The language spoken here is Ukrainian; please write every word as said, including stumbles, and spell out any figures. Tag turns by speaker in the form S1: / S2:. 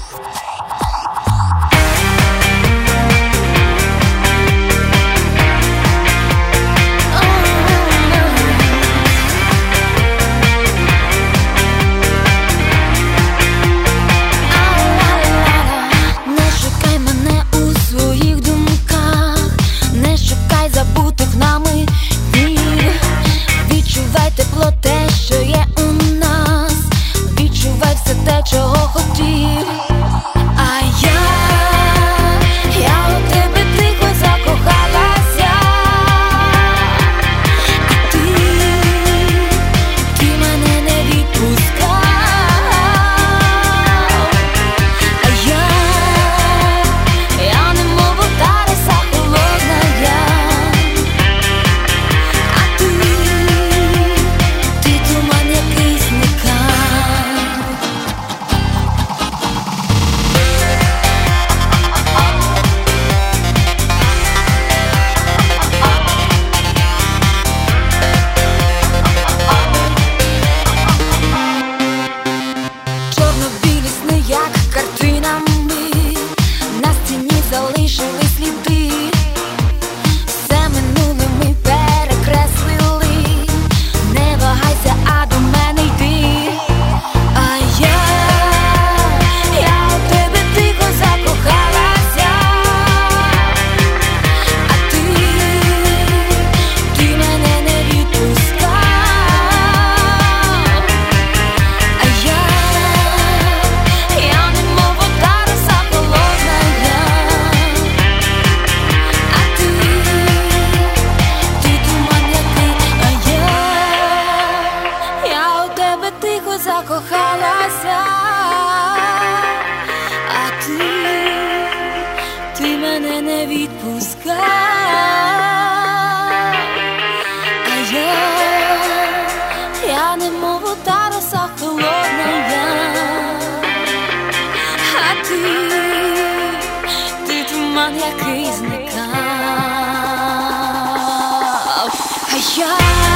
S1: Залишили сліди, все минуле ми перекреслили. Не вагайся, а до мене йди. А я, я у тебе тихо закохалася. А ти, ти мене не відпускав. А я, я немов вода роса холодна. Тихо закохалася, а ти, ти мене не відпускав. А я, я немов вода роса холодна. А ти, ти туман, який зникав. А я